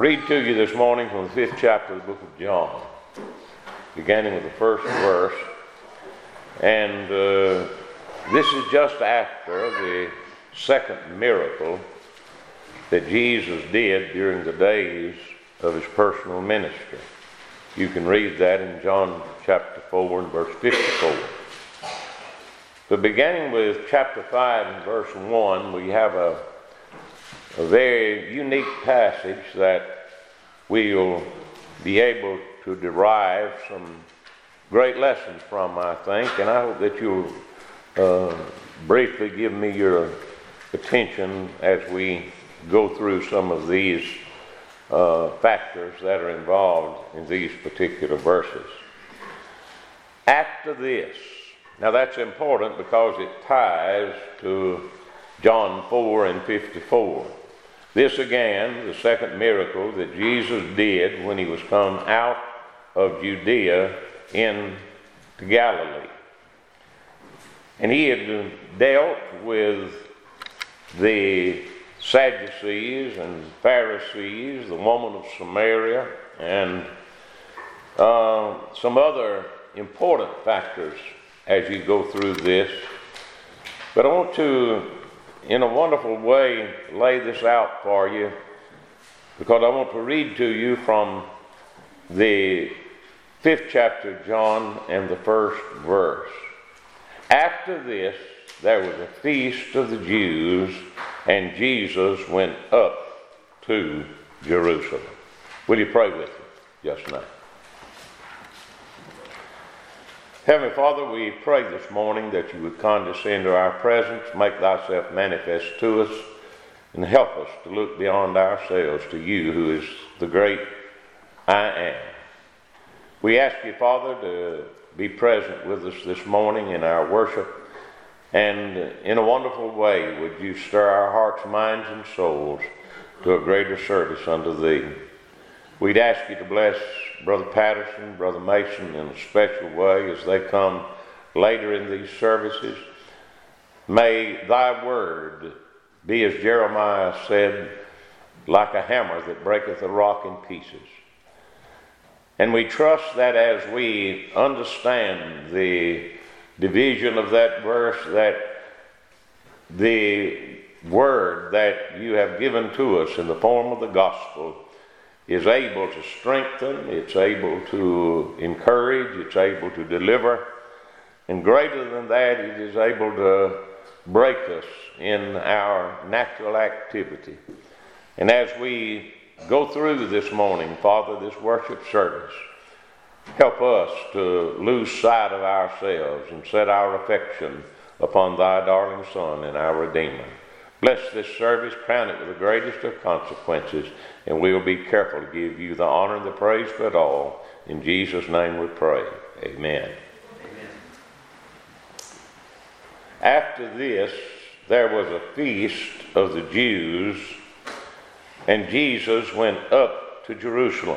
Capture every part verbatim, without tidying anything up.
read to you this morning from the fifth chapter of the book of John, beginning with the first verse. And uh, this is just after the second miracle that Jesus did during the days of his personal ministry. You can read that in John chapter four and verse fifty-four. But beginning with chapter five and verse one, we have a A very unique passage that we'll be able to derive some great lessons from, I think, and I hope that you'll uh, briefly give me your attention as we go through some of these uh, factors that are involved in these particular verses. After this, now that's important because it ties to John four and fifty-four. This again, the second miracle that Jesus did when he was come out of Judea into Galilee. And he had dealt with the Sadducees and Pharisees, the woman of Samaria, and uh, some other important factors as you go through this. But I want to, in a wonderful way, lay this out for you, because I want to read to you from the fifth chapter of John and the first verse. After this, there was a feast of the Jews, and Jesus went up to Jerusalem. Will you pray with me just now? Heavenly Father, we pray this morning that you would condescend to our presence, make thyself manifest to us, and help us to look beyond ourselves to you, who is the great I am. We ask you, Father, to be present with us this morning in our worship, and in a wonderful way would you stir our hearts, minds, and souls to a greater service unto thee. We'd ask you to bless Brother Patterson, Brother Mason in a special way as they come later in these services. May thy word be, as Jeremiah said, like a hammer that breaketh a rock in pieces. And we trust that as we understand the division of that verse, that the word that you have given to us in the form of the gospel is able to strengthen, it's able to encourage, it's able to deliver, and greater than that, it is able to break us in our natural activity. And as we go through this morning, Father, this worship service, help us to lose sight of ourselves and set our affection upon thy darling Son and our Redeemer. Bless this service, crown it with the greatest of consequences, and we will be careful to give you the honor and the praise for it all. In Jesus' name we pray. Amen. Amen. After this, there was a feast of the Jews, and Jesus went up to Jerusalem.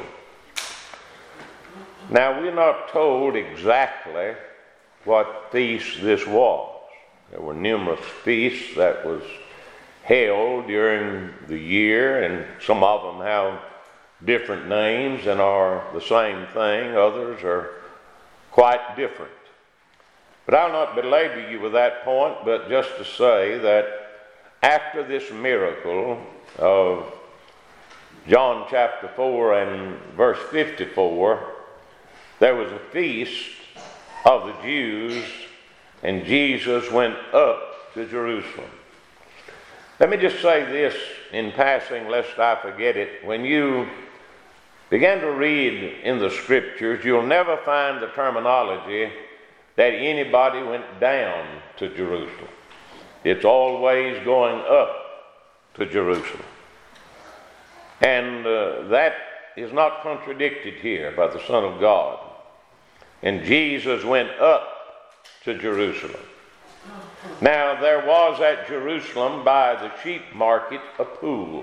Now, we're not told exactly what feast this was. There were numerous feasts that was held during the year, and some of them have different names and are the same thing. Others are quite different. But I'll not belabor you with that point, but just to say that after this miracle of John chapter four and verse fifty-four, there was a feast of the Jews, and Jesus went up to Jerusalem. Let me just say this in passing, lest I forget it. When you begin to read in the Scriptures, you'll never find the terminology that anybody went down to Jerusalem. It's always going up to Jerusalem. And uh, that is not contradicted here by the Son of God. And Jesus went up to Jerusalem. Now, there was at Jerusalem by the sheep market a pool,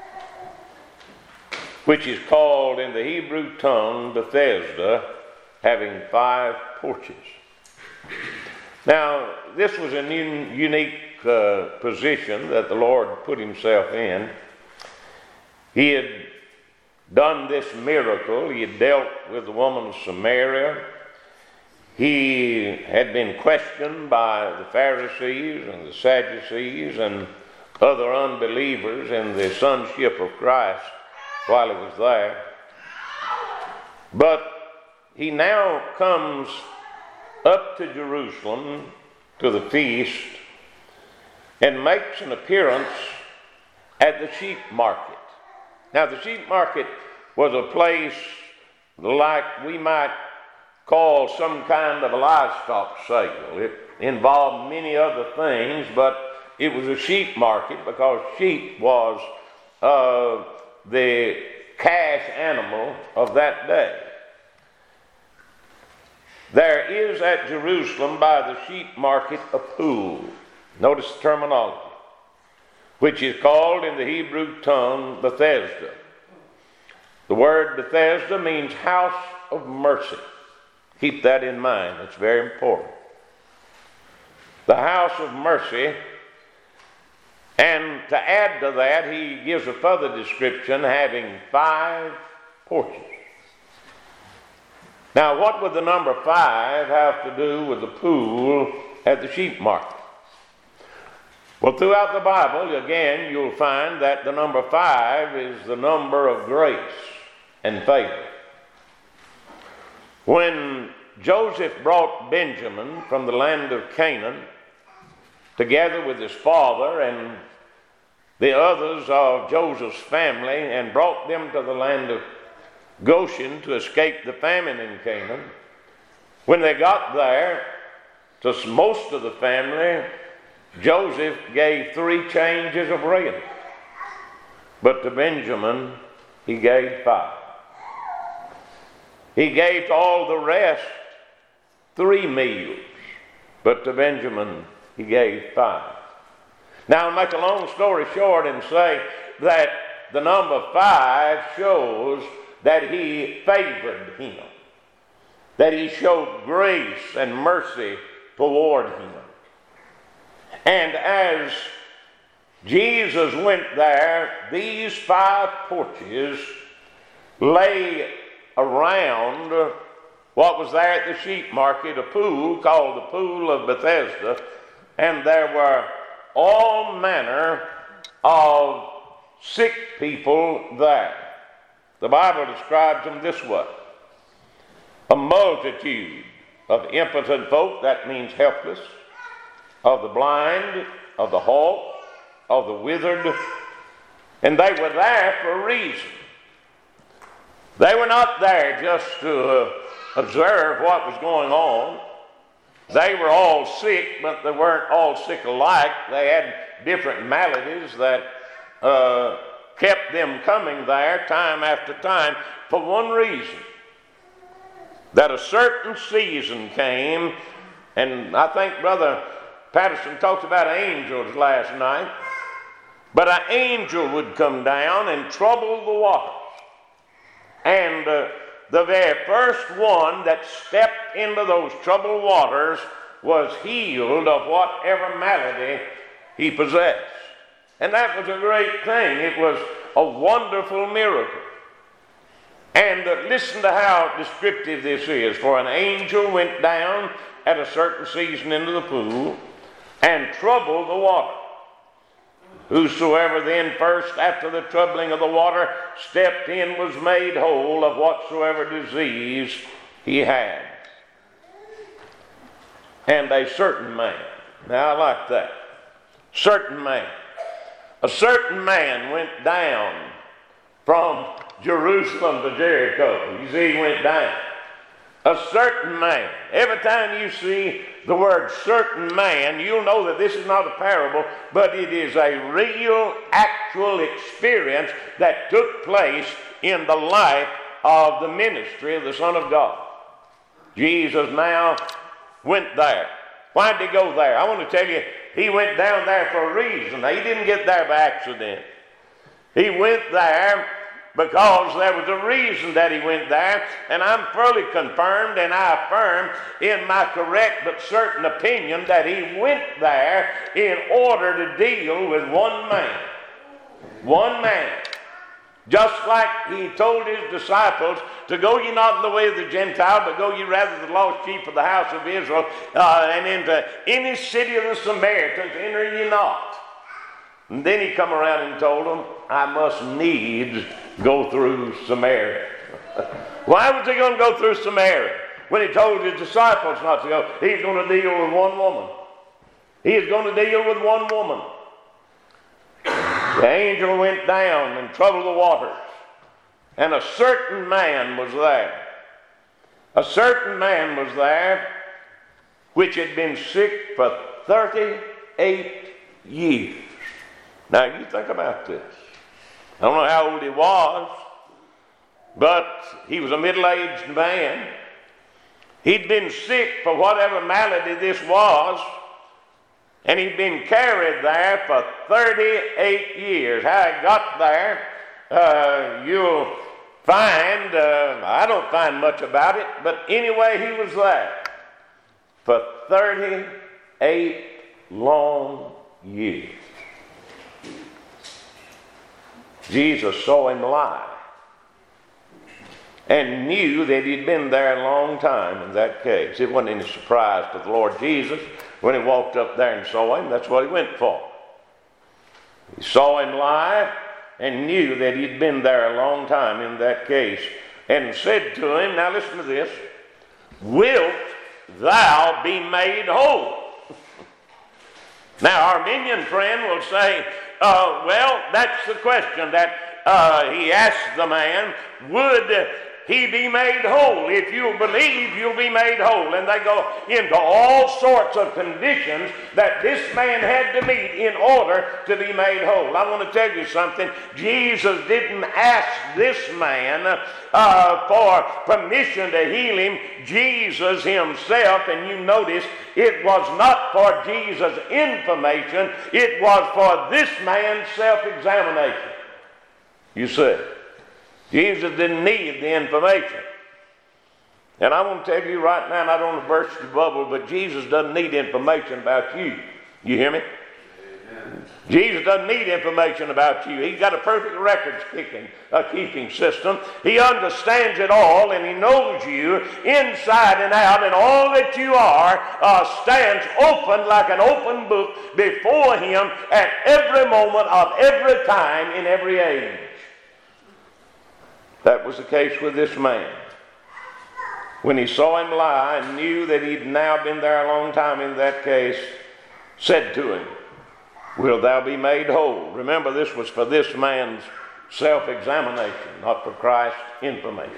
which is called in the Hebrew tongue Bethesda, having five porches. Now, this was a new, unique uh, position that the Lord put himself in. He had done this miracle. He had dealt with the woman of Samaria. He had been questioned by the Pharisees and the Sadducees and other unbelievers in the sonship of Christ while he was there. But he now comes up to Jerusalem to the feast and makes an appearance at the sheep market. Now, the sheep market was a place like we might call some kind of a livestock sale. It involved many other things, but it was a sheep market because sheep was uh, the cash animal of that day. There is at Jerusalem by the sheep market a pool. Notice the terminology, which is called in the Hebrew tongue Bethesda. The word Bethesda means house of mercy. Keep that in mind. It's very important. The house of mercy. And to add to that, he gives a further description having five porches. Now, what would the number five have to do with the pool at the sheep market? Well, throughout the Bible, again, you'll find that the number five is the number of grace and favor. When Joseph brought Benjamin from the land of Canaan, together with his father and the others of Joseph's family, and brought them to the land of Goshen to escape the famine in Canaan, when they got there, to most of the family, Joseph gave three changes of raiment. But to Benjamin, he gave five. He gave to all the rest three meals. But to Benjamin, he gave five. Now, I'll make a long story short and say that the number five shows that he favored him, that he showed grace and mercy toward him. And as Jesus went there, these five porches lay around what was there at the sheep market, a pool called the Pool of Bethesda, and there were all manner of sick people there. The Bible describes them this way: a multitude of impotent folk, that means helpless, of the blind, of the halt, of the withered, and they were there for a reason. They were not there just to uh, observe what was going on. They were all sick, but they weren't all sick alike. They had different maladies that uh, kept them coming there time after time for one reason: that a certain season came, and I think Brother Patterson talked about angels last night, but an angel would come down and trouble the waters. And uh, the very first one that stepped into those troubled waters was healed of whatever malady he possessed. And that was a great thing. It was a wonderful miracle. And uh, listen to how descriptive this is. For an angel went down at a certain season into the pool and troubled the water. Whosoever then first after the troubling of the water stepped in was made whole of whatsoever disease he had. And a certain man. Now I like that. Certain man. A certain man went down from Jerusalem to Jericho. You see, he went down. A certain man. Every time you see the word certain man, you'll know that this is not a parable, but it is a real, actual experience that took place in the life of the ministry of the Son of God. Jesus now went there. Why did he go there? I want to tell you, he went down there for a reason. He didn't get there by accident. He went there because there was a reason that he went there, and I'm fully confirmed and I affirm in my correct but certain opinion that he went there in order to deal with one man. One man. Just like he told his disciples to go ye not in the way of the Gentile, but go ye rather the lost sheep of the house of Israel, uh, and into any city of the Samaritans enter ye not. And then he come around and told them, I must needs go through Samaria. Why was he going to go through Samaria? When he told his disciples not to go, he's going to deal with one woman. He is going to deal with one woman. The angel went down and troubled the waters, and a certain man was there. A certain man was there which had been sick for thirty-eight years. Now you think about this. I don't know how old he was, but he was a middle-aged man. He'd been sick for whatever malady this was, and he'd been carried there for thirty-eight years. How he got there, uh, you'll find, uh, I don't find much about it, but anyway, he was there for thirty-eight long years. Jesus saw him lie and knew that he'd been there a long time in that case. It wasn't any surprise to the Lord Jesus when he walked up there and saw him. That's what he went for. He saw him lie and knew that he'd been there a long time in that case, and said to him, now listen to this, wilt thou be made whole? Now our Arminian friend will say, uh, well, that's the question that uh, he asked the man, would he be made whole? If you believe, you'll be made whole. And they go into all sorts of conditions that this man had to meet in order to be made whole. I want to tell you something. Jesus didn't ask this man uh, for permission to heal him. Jesus himself, and you notice, it was not for Jesus' information. It was for this man's self-examination. You see, Jesus didn't need the information. And I want to tell you right now, and I don't want to burst your bubble, but Jesus doesn't need information about you. You hear me? Amen. Jesus doesn't need information about you. He's got a perfect records keeping, uh, keeping system. He understands it all, and he knows you inside and out, and all that you are uh, stands open like an open book before him at every moment of every time in every age. That was the case with this man. When he saw him lie and knew that he'd now been there a long time in that case, said to him, wilt thou be made whole? Remember, this was for this man's self-examination, not for Christ's information.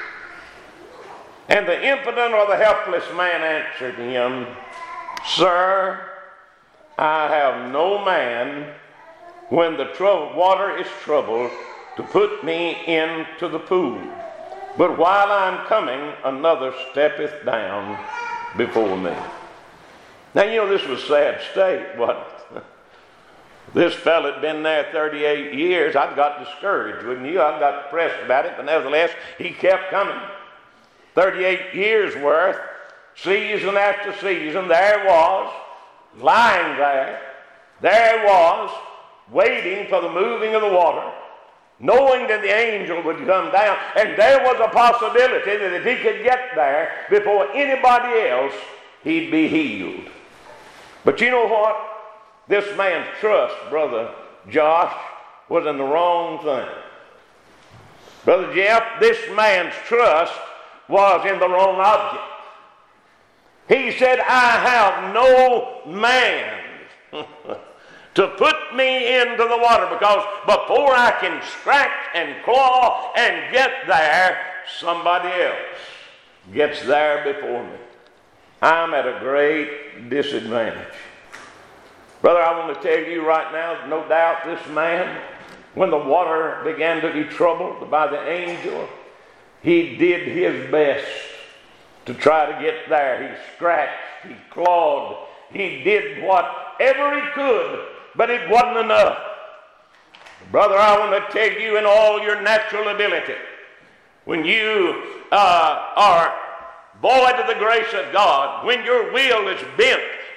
And the impotent or the helpless man answered him, Sir, I have no man when the trouble, water is troubled to put me into the pool. But while I'm coming, another steppeth down before me. Now, you know, this was a sad state, wasn't it? This fellow had been there thirty-eight years. I got discouraged, wouldn't you? I got depressed about it, but nevertheless, he kept coming. thirty-eight years worth, season after season, there was, lying there, there was, waiting for the moving of the water, knowing that the angel would come down, and there was a possibility that if he could get there before anybody else, he'd be healed. But you know what? This man's trust, Brother Josh, was in the wrong thing. Brother Jeff, this man's trust was in the wrong object. He said, I have no man to put me into the water, because before I can scratch and claw and get there, somebody else gets there before me. I'm at a great disadvantage. Brother, I want to tell you right now, no doubt this man, when the water began to be troubled by the angel, he did his best to try to get there. He scratched, he clawed, he did whatever he could, but it wasn't enough. Brother, I want to tell you, in all your natural ability, when you uh, are void of the grace of God, when your will is bent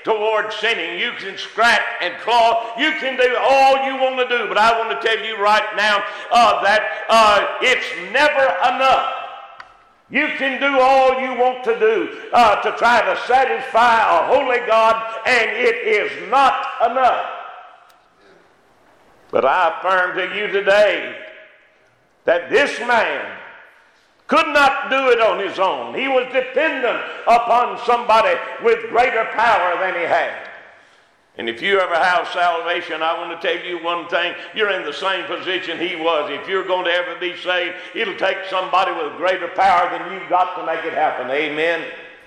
toward sinning. You can scratch and claw. You can do all you want to do. But I want to tell you right now uh, that uh, it's never enough. You can do all you want to do uh, to try to satisfy a holy God, and it is not enough. But I affirm to you today that this man could not do it on his own. He was dependent upon somebody with greater power than he had. And if you ever have salvation, I want to tell you one thing. You're in the same position he was. If you're going to ever be saved, it'll take somebody with greater power than you've got to make it happen. Amen.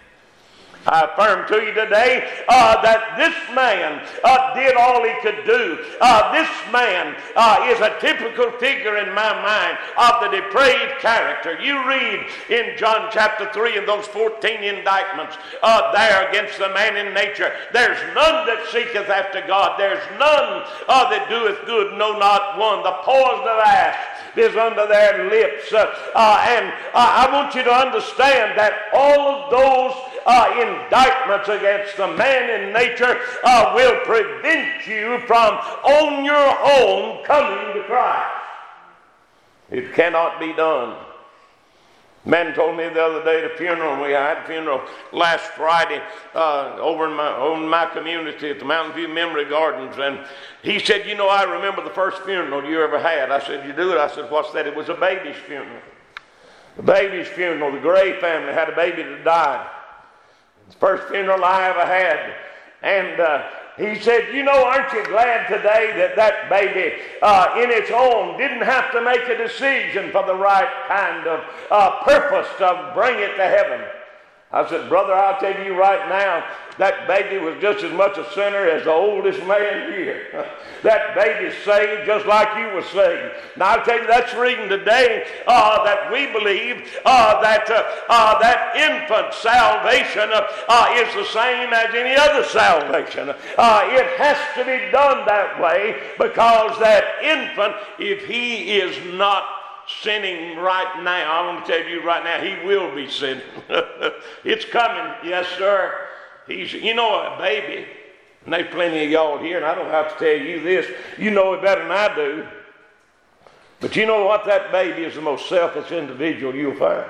I affirm to you today uh, that this man uh, did all he could do. Uh, this man uh, is a typical figure in my mind of the depraved character. You read in John chapter three in those fourteen indictments uh, there against the man in nature. There's none that seeketh after God. There's none uh, that doeth good, no, not one. The poison of asp is under their lips. Uh, uh, and uh, I want you to understand that all of those Uh, indictments against the man in nature uh, will prevent you from on your own coming to Christ. It cannot be done. A man told me the other day at a funeral, we had a funeral last Friday uh, over, in my, over in my community at the Mountain View Memory Gardens, and he said, you know, I remember the first funeral you ever had. I said, you do it? I said, what's that? It was a baby's funeral. The baby's funeral. The Gray family had a baby that died. It's the first funeral I ever had. And uh, he said, you know, aren't you glad today that that baby uh, in its own didn't have to make a decision for the right kind of uh, purpose to bring it to heaven? I said, brother, I'll tell you right now, that baby was just as much a sinner as the oldest man here. That baby's saved just like you were saved. Now, I'll tell you, that's reading today uh, that we believe uh, that uh, uh, that infant salvation uh, uh, is the same as any other salvation. Uh, it has to be done that way because that infant, if he is not sinning right now, I want to tell you right now, he will be sinning. It's coming, yes, sir. He's, you know, a baby, and there's plenty of y'all here, and I don't have to tell you this. You know it better than I do. But you know what? That baby is the most selfish individual you'll find.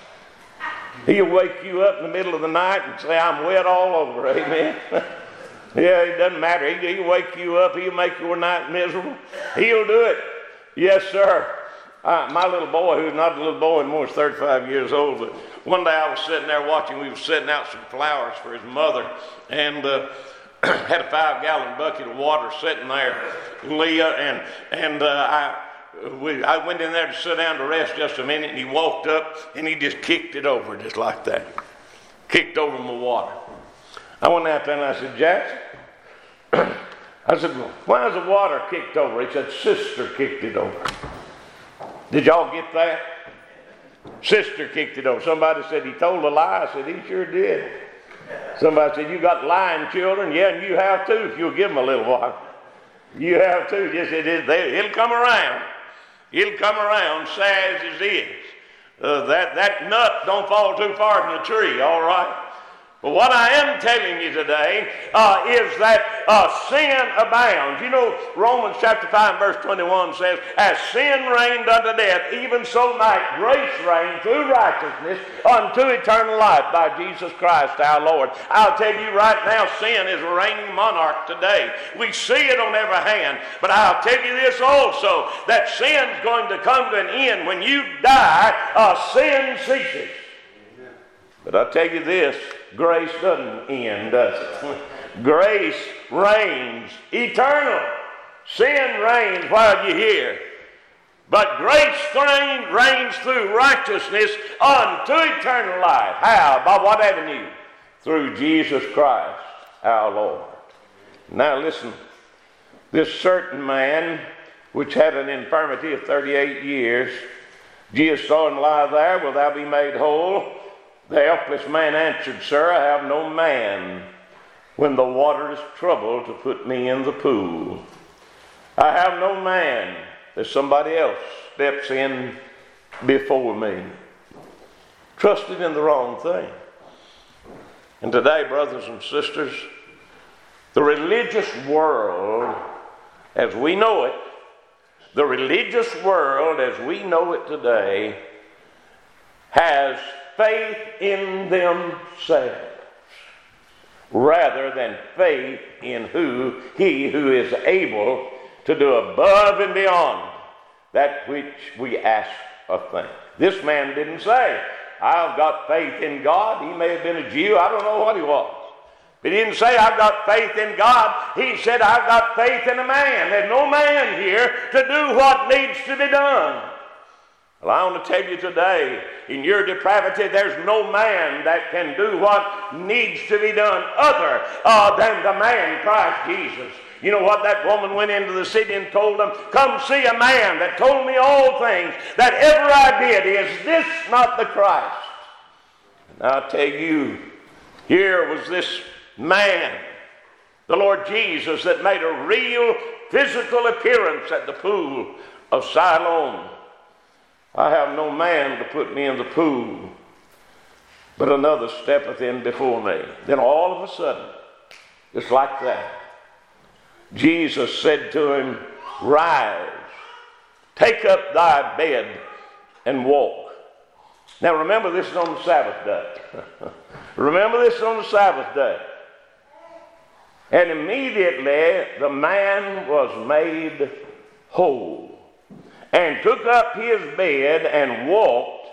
He'll wake you up in the middle of the night and say, I'm wet all over, amen. Yeah, it doesn't matter. He, he'll wake you up. He'll make your night miserable. He'll do it. Yes, sir. Uh, my little boy, who's not a little boy anymore, is thirty-five years old, but one day I was sitting there watching, we were setting out some flowers for his mother, and uh, had a five-gallon bucket of water sitting there, Leah, and and uh, I we, I went in there to sit down to rest just a minute, and he walked up, and he just kicked it over just like that. Kicked over my water. I went out there, and I said, Jackson, I said, well, why is the water kicked over? He said, Sister kicked it over. Did y'all get that? Sister kicked it over. Somebody said he told a lie. I said he sure did. Somebody said, you got lying children? Yeah, and you have too if you'll give them a little while. You have too. Yes, it is. It'll come around. It'll come around, sad as it is. Uh, that, that nut don't fall too far from the tree, all right? But what I am telling you today uh, is that uh, sin abounds. You know, Romans chapter five verse twenty-one says, as sin reigned unto death, even so might grace reign through righteousness unto eternal life by Jesus Christ our Lord. I'll tell you right now, sin is a reigning monarch today. We see it on every hand. But I'll tell you this also, that sin's going to come to an end. When you die, uh, sin ceases. But I'll tell you this, grace doesn't end, does it? Grace reigns eternal. Sin reigns while you're here. But grace reigns through righteousness unto eternal life. How? By what avenue? Through Jesus Christ, our Lord. Now listen, this certain man, which had an infirmity of thirty-eight years, Jesus saw him lie there, will thou be made whole? The helpless man answered, Sir, I have no man when the water is troubled to put me in the pool. I have no man. There's somebody else steps in before me. Trusted in the wrong thing. And today, brothers and sisters, The religious world, as we know it, the religious world as we know it today, has faith in themselves rather than faith in who he who is able to do above and beyond that which we ask or think. This man didn't say, I've got faith in God. He may have been a Jew. I don't know what he was. But he didn't say, I've got faith in God. He said, I've got faith in a man. There's no man here to do what needs to be done. Well, I want to tell you today, in your depravity, there's no man that can do what needs to be done other uh, than the man, Christ Jesus. You know what? That woman went into the city and told them, come see a man that told me all things that ever I did. Is this not the Christ? And I'll tell you, here was this man, the Lord Jesus, that made a real physical appearance at the pool of Siloam. I have no man to put me in the pool, but another steppeth in before me. Then all of a sudden, just like that, Jesus said to him, rise, take up thy bed and walk. Now remember, this is on the Sabbath day. Remember, this is on the Sabbath day. And immediately the man was made whole and took up his bed and walked.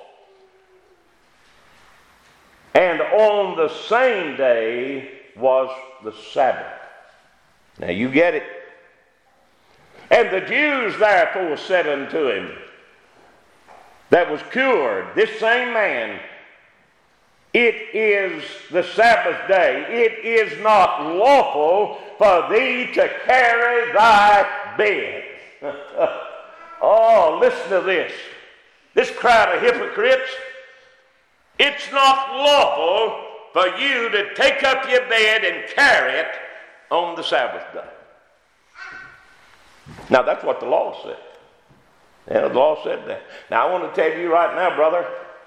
And on the same day was the Sabbath. Now you get it. And the Jews therefore said unto him that was cured, this same man, it is the Sabbath day. It is not lawful for thee to carry thy bed. Oh, listen to this. This crowd of hypocrites, it's not lawful for you to take up your bed and carry it on the Sabbath day. Now, that's what the law said. Yeah, the law said that. Now, I want to tell you right now, brother,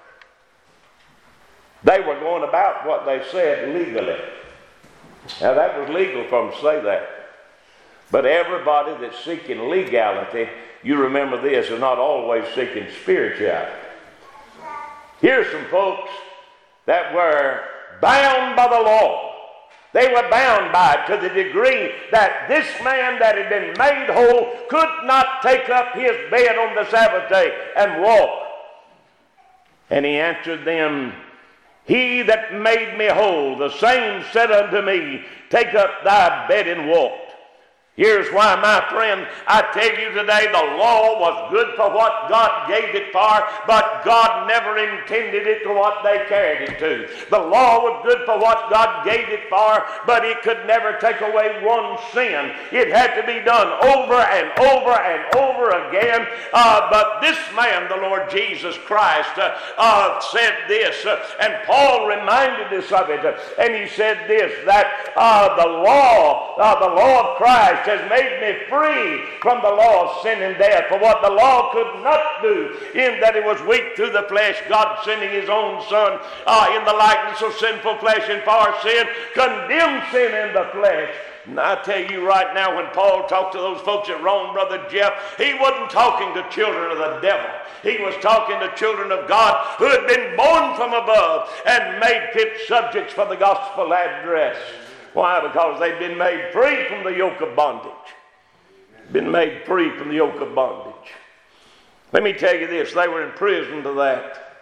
they were going about what they said legally. Now, that was legal for them to say that. But everybody that's seeking legality, you remember this, is not always seeking spirituality. Here's some folks that were bound by the law. They were bound by it to the degree that this man that had been made whole could not take up his bed on the Sabbath day and walk. And he answered them, he that made me whole, the same said unto me, take up thy bed and walk. Here's why, my friend, I tell you today, the law was good for what God gave it for, but God never intended it to what they carried it to. The law was good for what God gave it for, but it could never take away one sin. It had to be done over and over and over again. Uh, but this man, the Lord Jesus Christ, uh, uh, said this, uh, and Paul reminded us of it, uh, and he said this, that uh, the law, uh, the law of Christ has made me free from the law of sin and death. For what the law could not do, in that it was weak through the flesh, God sending his own Son uh, in the likeness of sinful flesh and for sin, condemned sin in the flesh. And I tell you right now, when Paul talked to those folks at Rome, Brother Jeff, he wasn't talking to children of the devil. He was talking to children of God who had been born from above and made fit subjects for the gospel address. Why? Because they've been made free from the yoke of bondage. Been made free from the yoke of bondage. Let me tell you this, they were in prison to that.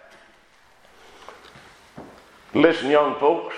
Listen, young folks,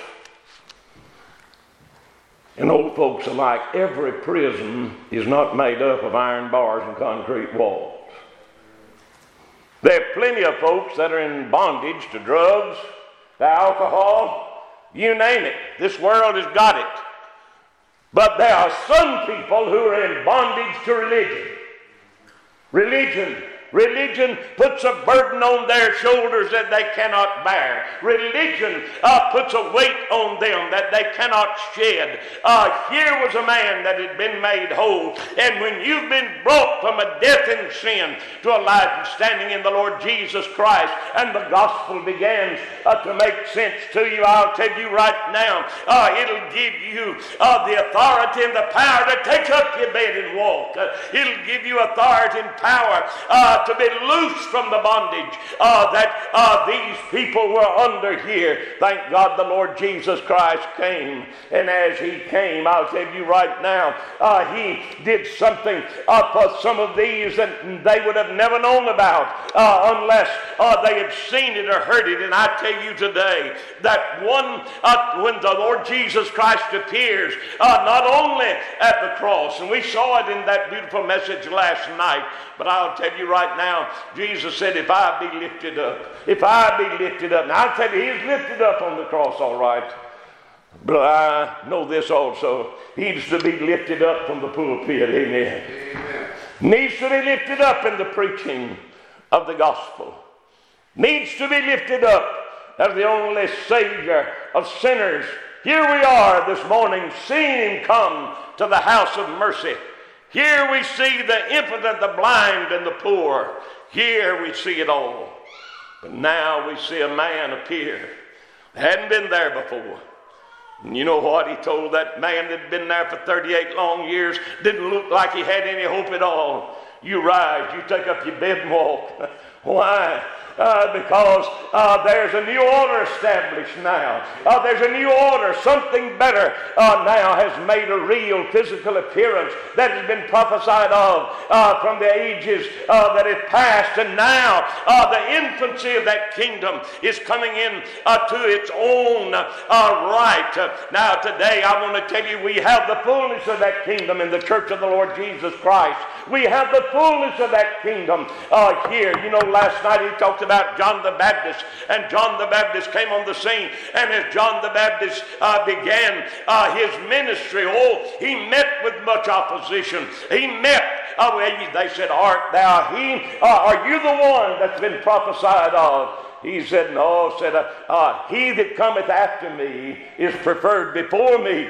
and old folks alike, every prison is not made up of iron bars and concrete walls. There are plenty of folks that are in bondage to drugs, to alcohol, you name it. This world has got it. But there are some people who are in bondage to religion. Religion Religion puts a burden on their shoulders that they cannot bear. Religion uh, puts a weight on them that they cannot shed. Uh, here was a man that had been made whole. And when you've been brought from a death in sin to a life and standing in the Lord Jesus Christ, and the gospel begins uh, to make sense to you, I'll tell you right now, uh, it'll give you uh, the authority and the power to take up your bed and walk. Uh, it'll give you authority and power uh, to be loose from the bondage uh, that uh, these people were under here. Thank God the Lord Jesus Christ came. And as he came, I'll tell you right now, uh, he did something uh, for some of these that they would have never known about uh, unless uh, they had seen it or heard it. And I tell you today that one, uh, when the Lord Jesus Christ appears, uh, not only at the cross, and we saw it in that beautiful message last night, but I'll tell you right now, Jesus said, if I be lifted up, if I be lifted up. Now I'll tell you, he's lifted up on the cross, all right. But I know this also, he's to be lifted up from the pulpit, amen. Amen. Needs to be lifted up in the preaching of the gospel. Needs to be lifted up as the only Savior of sinners. Here we are this morning seeing him come to the house of mercy. Here we see the impotent, the blind, and the poor. Here we see it all. But now we see a man appear that hadn't been there before. And you know what he told that man that had been there for thirty-eight long years, didn't look like he had any hope at all. You rise, you take up your bed and walk. Why? Uh, because uh, there's a new order established now. Uh, there's a new order. Something better uh, now has made a real physical appearance that has been prophesied of uh, from the ages uh, that have passed. And now uh, the infancy of that kingdom is coming in uh, to its own uh, right. Uh, now today I want to tell you, we have the fullness of that kingdom in the church of the Lord Jesus Christ. We have the fullness of that kingdom uh, here. You know, last night he talked about John the Baptist, and John the Baptist came on the scene, and as John the Baptist uh, began uh, his ministry, oh, he met with much opposition. He met, uh, they said, art thou he? Uh, are you the one that's been prophesied of? He said, no, said, uh, uh, he that cometh after me is preferred before me,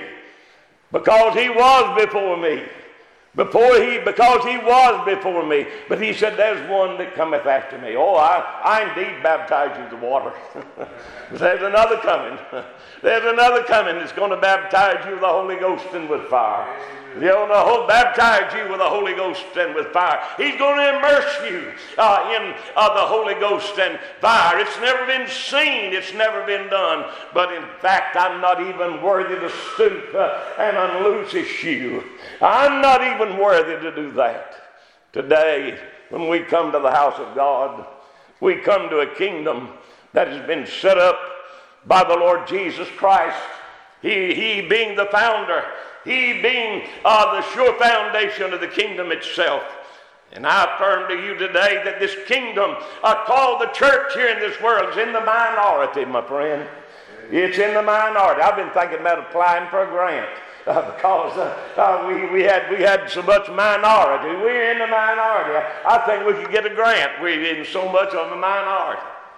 because he was before me. Before he, because he was before me. But he said, there's one that cometh after me. Oh, I, I indeed baptize you with the water. There's another coming. There's another coming that's going to baptize you with the Holy Ghost and with fire. He'll baptize you with the Holy Ghost and with fire. He's going to immerse you uh, in uh, the Holy Ghost and fire. It's never been seen. It's never been done. But in fact, I'm not even worthy to stoop uh, and unloose his shoe. I'm not even worthy to do that. Today, when we come to the house of God, we come to a kingdom that has been set up by the Lord Jesus Christ. He, he being the founder, he being uh, the sure foundation of the kingdom itself. And I affirm to you today that this kingdom uh, called the church here in this world is in the minority, my friend. It's in the minority. I've been thinking about applying for a grant. Uh, because uh, uh, we, we had we had so much minority. We're in the minority. I, I think we could get a grant. We're in so much of a minority.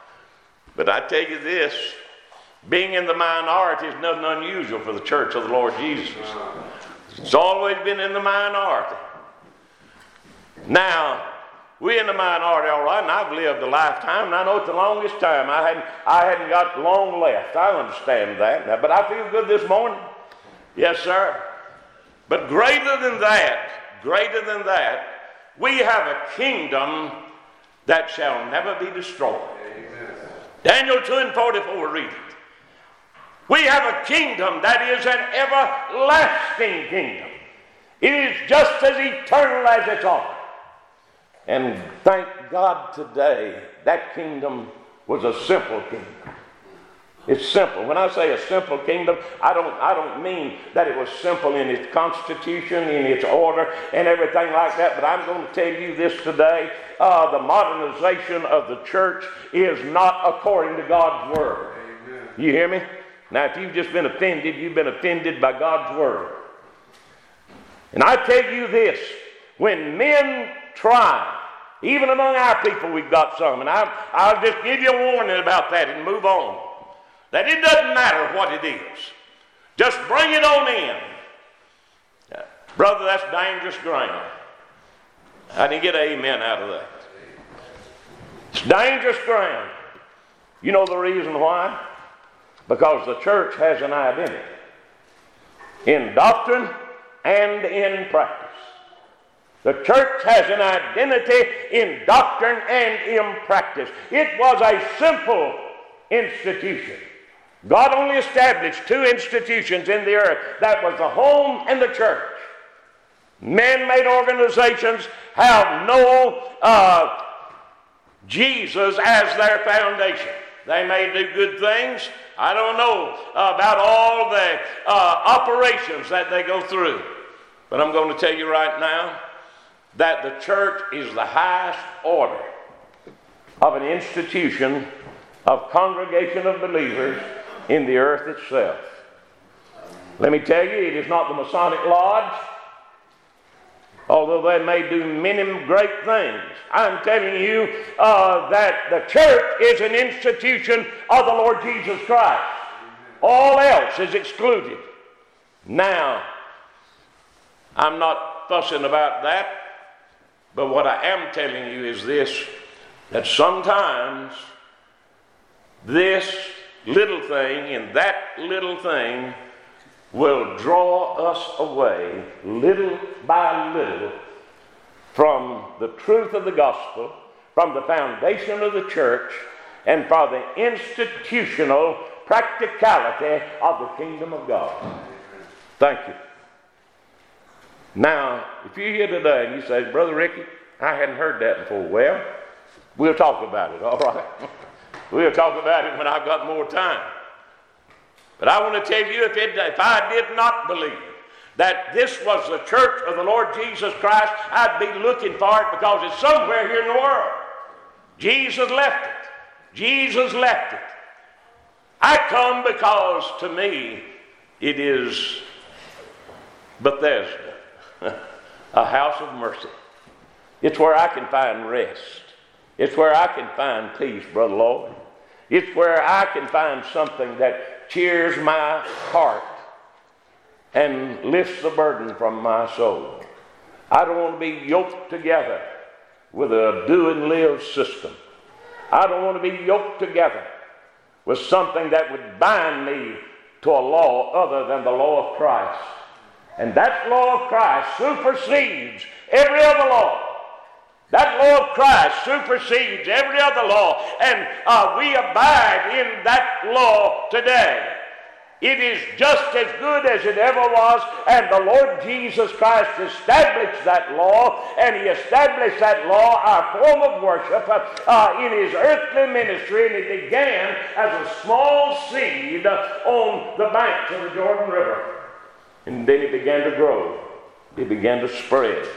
But I tell you this, being in the minority is nothing unusual for the church of the Lord Jesus. It's always been in the minority. Now, we're in the minority, all right, and I've lived a lifetime, and I know it's the longest time. I hadn't, I hadn't got long left. I understand that. Now, but I feel good this morning. Yes, sir. But greater than that, greater than that, we have a kingdom that shall never be destroyed. Amen. Daniel two and forty-four, read it. We have a kingdom that is an everlasting kingdom. It is just as eternal as its author. And thank God today, that kingdom was a simple kingdom. It's simple. When I say a simple kingdom, I don't I don't mean that it was simple in its constitution, in its order, and everything like that. But I'm going to tell you this today. Uh, the modernization of the church is not according to God's word. Amen. You hear me? Now, if you've just been offended, you've been offended by God's word. And I tell you this, when men try Even among our people, we've got some. And I, I'll just give you a warning about that and move on. That it doesn't matter what it is. Just bring it on in. Brother, that's dangerous ground. I didn't get an amen out of that. It's dangerous ground. You know the reason why? Because the church has an identity in doctrine and in practice. The church has an identity in doctrine and in practice. It was a simple institution. God only established two institutions in the earth. That was the home and the church. Man-made organizations have no uh, Jesus as their foundation. They may do good things. I don't know about all the uh, operations that they go through. But I'm going to tell you right now that the church is the highest order of an institution of congregation of believers in the earth itself. Let me tell you, it is not the Masonic Lodge, although they may do many great things. I'm telling you uh, that the church is an institution of the Lord Jesus Christ. All else is excluded. Now, I'm not fussing about that, but what I am telling you is this, that sometimes this little thing and that little thing will draw us away little by little from the truth of the gospel, from the foundation of the church, and from the institutional practicality of the kingdom of God. Thank you. Now, if you're here today and you say, Brother Ricky, I hadn't heard that before. Well, we'll talk about it, all right? We'll talk about it when I've got more time. But I want to tell you, if, it, if I did not believe that this was the church of the Lord Jesus Christ, I'd be looking for it because it's somewhere here in the world. Jesus left it. Jesus left it. I come because to me it is Bethesda, a house of mercy. It's where I can find rest. It's where I can find peace, Brother Lloyd. It's where I can find something that cheers my heart and lifts the burden from my soul. I don't want to be yoked together with a do and live system. I don't want to be yoked together with something that would bind me to a law other than the law of Christ. And that law of Christ supersedes every other law. That law of Christ supersedes every other law, and uh, we abide in that law today. It is just as good as it ever was, and the Lord Jesus Christ established that law, and He established that law, our form of worship, uh, in His earthly ministry, and it began as a small seed on the banks of the Jordan River. And then it began to grow. It began to spread.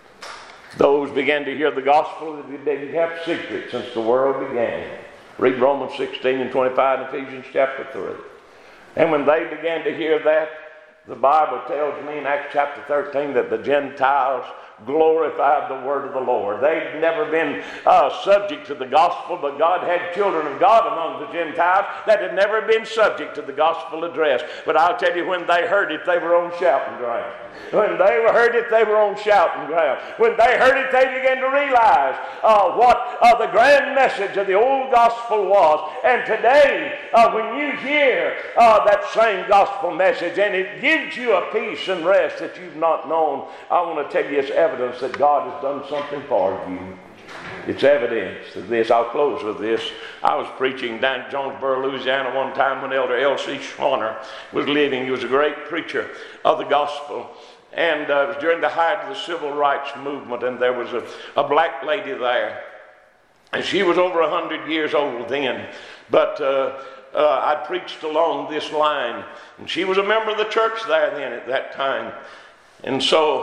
Those began to hear the gospel that they didn't have secret since the world began. Read Romans sixteen and twenty-five and Ephesians chapter three. And when they began to hear that, the Bible tells me in Acts chapter thirteen that the Gentiles glorified the word of the Lord. They'd never been uh, subject to the gospel, but God had children of God among the Gentiles that had never been subject to the gospel address. But I'll tell you, when they heard it, they were on shouting ground. When they heard it, they were on shouting ground. When they heard it, they began to realize uh, what uh, the grand message of the old gospel was. And today, uh, when you hear uh, that same gospel message, and it gives you a peace and rest that you've not known, I want to tell you it's evidence that God has done something for you. It's evidence of this. I'll close with this. I was preaching down in Jonesboro, Louisiana one time when Elder L C Schwanner was living. He was a great preacher of the gospel. And uh, it was during the height of the civil rights movement, and there was a, a black lady there. And she was over a hundred years old then. But uh, uh, I preached along this line. And she was a member of the church there then at that time. And so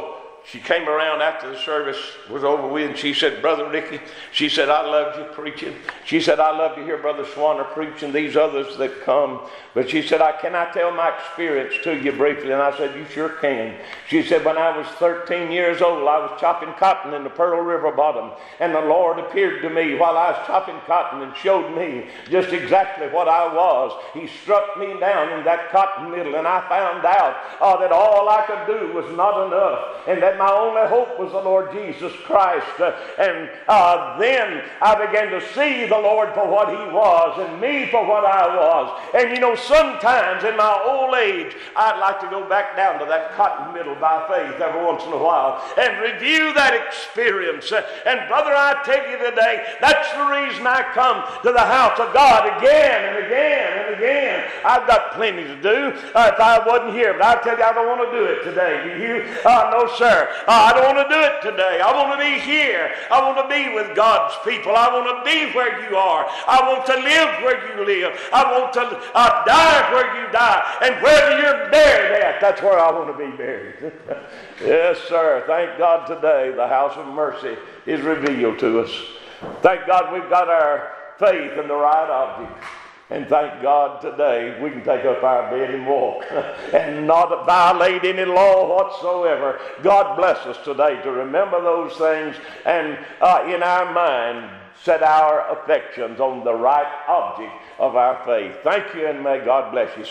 she came around after the service was over with, and she said, Brother Ricky, she said, I loved you preaching. She said, I love to hear Brother Swanner preach and these others that come. But she said, I can I tell my experience to you briefly? And I said, you sure can. She said, when I was thirteen years old, I was chopping cotton in the Pearl River bottom, and the Lord appeared to me while I was chopping cotton and showed me just exactly what I was. He struck me down in that cotton middle, and I found out uh, that all I could do was not enough, and that my only hope was the Lord Jesus Christ. Uh, and uh, then I began to see the Lord for what He was and me for what I was. And you know, sometimes in my old age, I'd like to go back down to that cotton middle by faith every once in a while and review that experience. Uh, and brother, I tell you today, that's the reason I come to the house of God again and again and again. I've got plenty to do uh, if I wasn't here, but I tell you, I don't want to do it today. Do you? Uh, no, sir. Uh, I don't want to do it today. I want to be here. I want to be with God's people. I want to be where you are. I want to live where you live. I want to uh, die where you die. And wherever you're buried at, that's where I want to be buried. Yes, sir. Thank God today the house of mercy is revealed to us. Thank God we've got our faith in the right object. And thank God today we can take up our bed and walk and not violate any law whatsoever. God bless us today to remember those things and uh, in our mind set our affections on the right object of our faith. Thank you, and may God bless you.